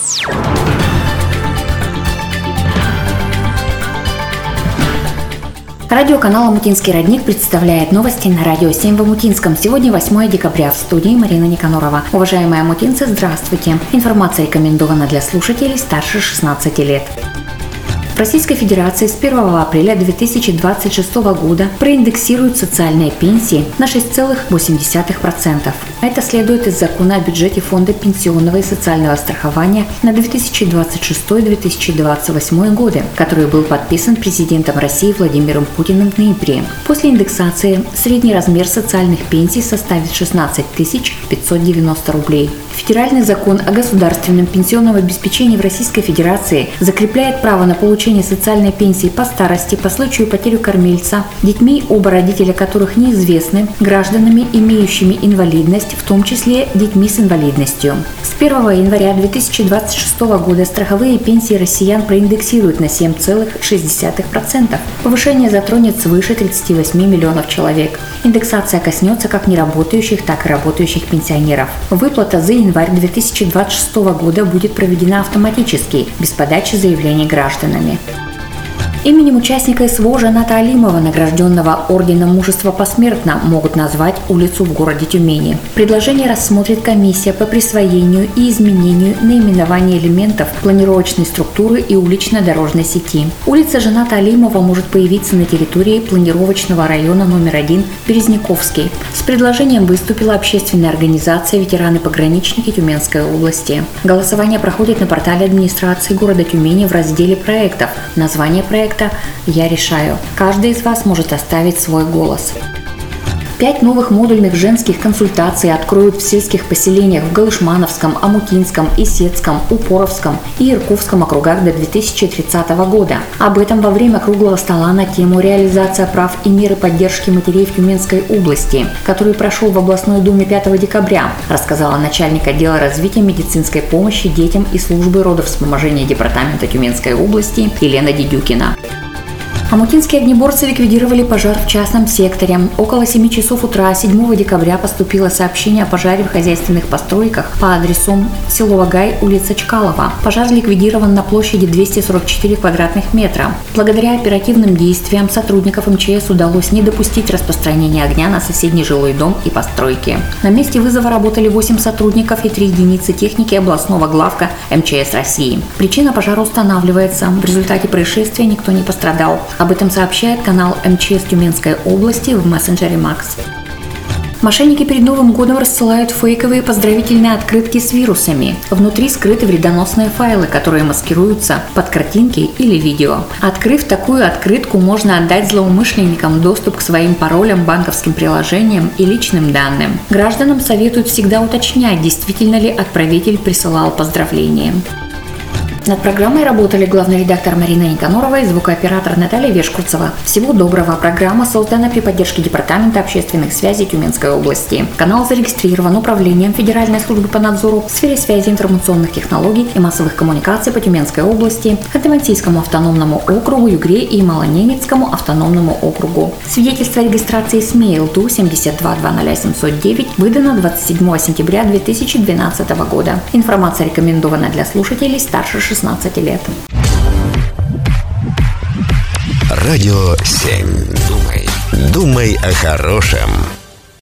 Радиоканал «Омутинский родник» представляет новости на радио 7 в Омутинском. Сегодня 8 декабря. В студии Марина Никанорова. Уважаемые омутинцы, здравствуйте. Информация рекомендована для слушателей старше 16 лет. В Российской Федерации с 1 апреля 2026 года проиндексируют социальные пенсии на 6,8%. Это следует из закона о бюджете Фонда пенсионного и социального страхования на 2026-2028 годы, который был подписан президентом России Владимиром Путиным в ноябре. После индексации средний размер социальных пенсий составит 16 590 рублей. Федеральный закон о государственном пенсионном обеспечении в Российской Федерации закрепляет право на получение социальной пенсии по старости по случаю потери кормильца, детьми, оба родителя которых неизвестны, гражданами, имеющими инвалидность, в том числе детьми с инвалидностью. С 1 января 2026 года страховые пенсии россиян проиндексируют на 7,6%. Повышение затронет свыше 38 миллионов человек. Индексация коснется как неработающих, так и работающих пенсионеров. Выплата за январь 2026 года будет проведена автоматически, без подачи заявлений гражданами. Именем участника СВО Жаната Алимова, награжденного Орденом Мужества посмертно, могут назвать улицу в городе Тюмени. Предложение рассмотрит комиссия по присвоению и изменению наименования элементов планировочной структуры и улично-дорожной сети. Улица Жаната Алимова может появиться на территории планировочного района номер 1 Березняковский. С предложением выступила общественная организация «Ветераны-пограничники Тюменской области». Голосование проходит на портале администрации города Тюмени в разделе проектов. Название проекта «Я решаю». Каждый из вас может оставить свой голос. 5 новых модульных женских консультаций откроют в сельских поселениях в Галышмановском, Омутинском, Исетском, Упоровском и Иркутском округах до 2030 года. Об этом во время круглого стола на тему «Реализация прав и меры поддержки матерей в Тюменской области», который прошел в областной думе 5 декабря, рассказала начальник отдела развития медицинской помощи детям и службы родовспоможения департамента Тюменской области Елена Дедюкина. Омутинские огнеборцы ликвидировали пожар в частном секторе. Около 7 часов утра 7 декабря поступило сообщение о пожаре в хозяйственных постройках по адресу село Вагай, улица Чкалова. Пожар ликвидирован на площади 244 квадратных метра. Благодаря оперативным действиям сотрудников МЧС удалось не допустить распространения огня на соседний жилой дом и постройки. На месте вызова работали 8 сотрудников и 3 единицы техники областного главка МЧС России. Причина пожара устанавливается. В результате происшествия никто не пострадал. Об этом сообщает канал МЧС Тюменской области в мессенджере Макс. Мошенники перед Новым годом рассылают фейковые поздравительные открытки с вирусами. Внутри скрыты вредоносные файлы, которые маскируются под картинки или видео. Открыв такую открытку, можно отдать злоумышленникам доступ к своим паролям, банковским приложениям и личным данным. Гражданам советуют всегда уточнять, действительно ли отправитель присылал поздравления. Над программой работали главный редактор Марина Никанорова и звукооператор Наталья Вешкурцева. Всего доброго. Программа создана при поддержке Департамента общественных связей Тюменской области. Канал зарегистрирован Управлением Федеральной службы по надзору в сфере связи, информационных технологий и массовых коммуникаций по Тюменской области, Ханты-Мансийскому автономному округу, Югре и Малоненецкому автономному округу. Свидетельство о регистрации СМИ ЛТУ 72-20709 выдано 27 сентября 2012 года. Информация рекомендована для слушателей старше 16 лет. Радио 7. Думай о хорошем.